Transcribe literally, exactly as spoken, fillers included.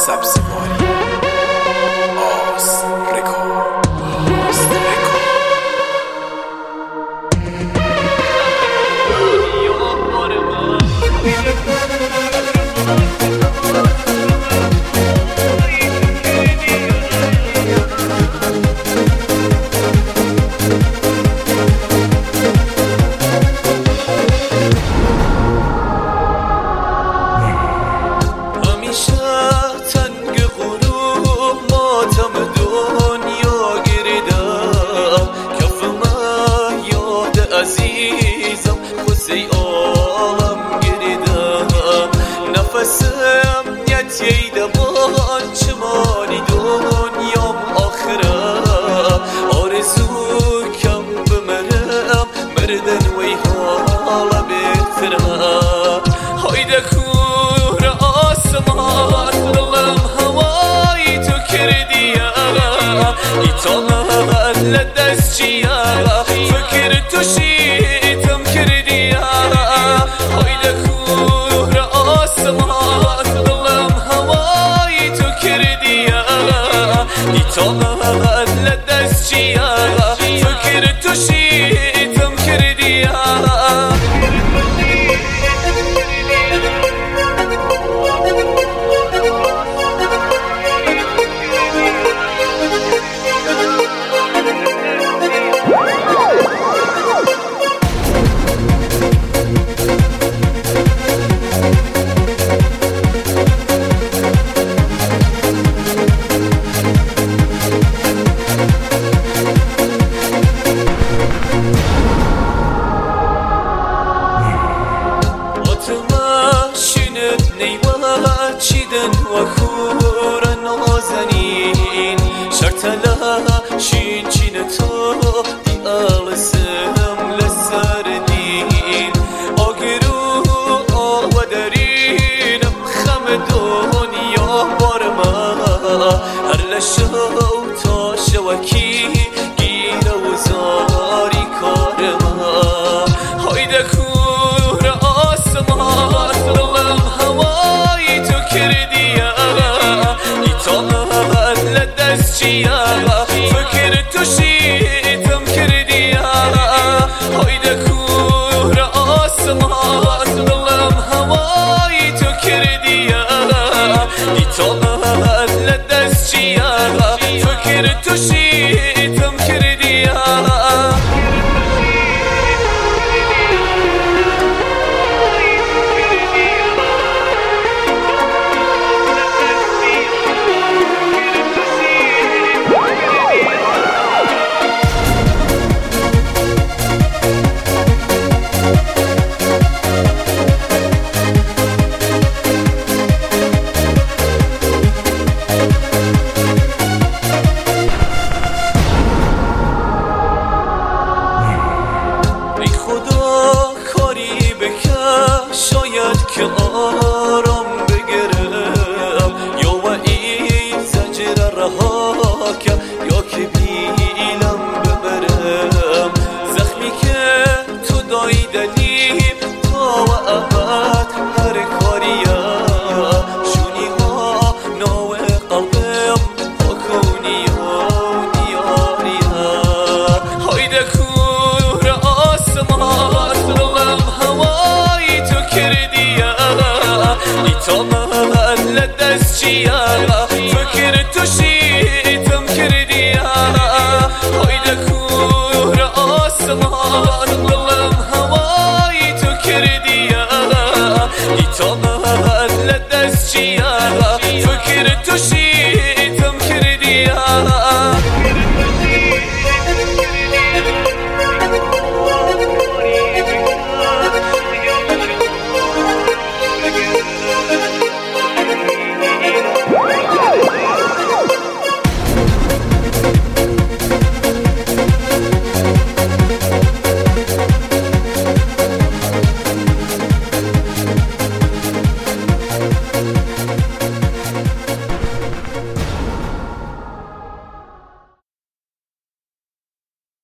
سبزواری آس رکورد آس رکورد عزیزم خوزی عالم گریدم نفسم یتی دبان چمانی دنیام آخره آرزو کم بمرم مردن وی حالا بهتره هایده کور آسمان دلم هوای تو کردیه ایتالت لدست چیه فکر تو شیتم کردیه هایده کور آسمان دلم هوای تو کردیه ایتالت لدست چیه فکر تو شیتم کردیه چیدن و خور نازنین شرطلا شین چین تو دی آلسم لسردین آگرو آودرینم خم دنیا بارما هر لشو تا شوکی گیر و زاری کارما هایده کور آسمان دلم هوای تو کردیه ایتالت لدست چیه فکر تو شیتم کردیه هایده کور آسمان دلم هوای تو کردیه ایتالت لدست چیه فکر تو شیتم کردیه شاید که